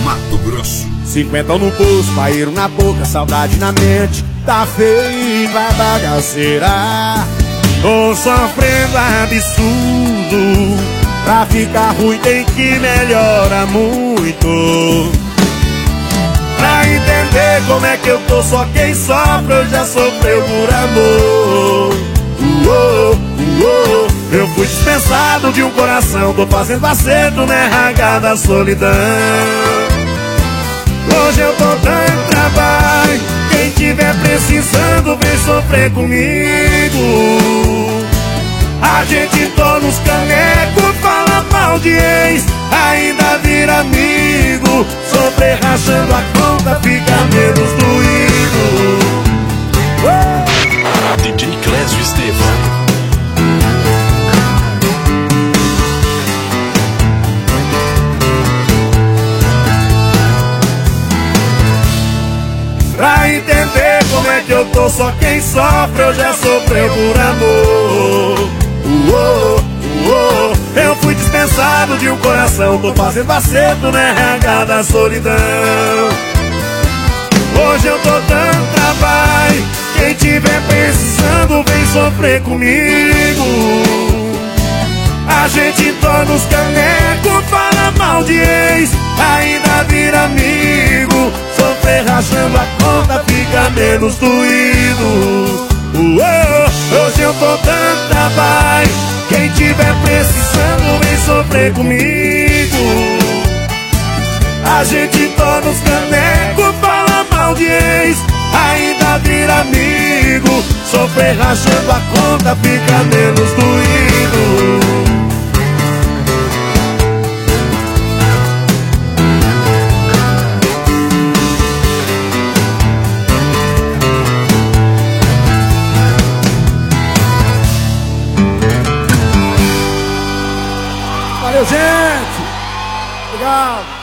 Mato Grosso. 50 no pulso, paeiro na boca, saudade na mente. Tá feio e vai bagaceira. Tô sofrendo absurdo. Pra ficar ruim tem que melhorar muito. Pra entender como é que eu tô, só quem sofre eu já sofreu por amor. Eu fui dispensado de um coração, tô fazendo acerto na RH da solidão. Hoje eu tô dando trabalho, quem tiver precisando vem sofrer comigo. A gente torna os canecos, fala mal de ex, ainda vira amigo. Sofrer rachando a conta, fica menos doído. DJ Clésio Estevão. Pra entender como é que eu tô, só quem sofre eu já sofreu por amor. Eu fui dispensado de um coração, tô fazendo acerto na RH da solidão. Hoje eu tô dando trabalho, quem tiver precisando vem sofrer comigo. A gente torna os canecos, fala mal de ex, ainda vira amigo. Sofrer rachando a conta, fica menos doído. Hoje eu tô dando trabalho, quem tiver precisando vem sofrer comigo. A gente torna os canecos, fala mal de ex, ainda vira amigo. Sofrer rachando a conta, fica menos doído. Valeu, gente! Obrigado!